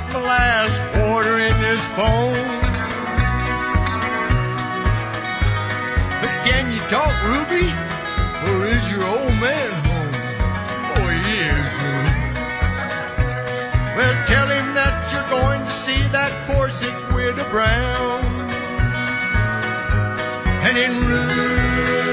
my last quarter in this phone. But can you talk, Ruby? Or is your old man home? Oh, he is. Well, tell him that you're going to see that Corset Widow Brown. And in Ruby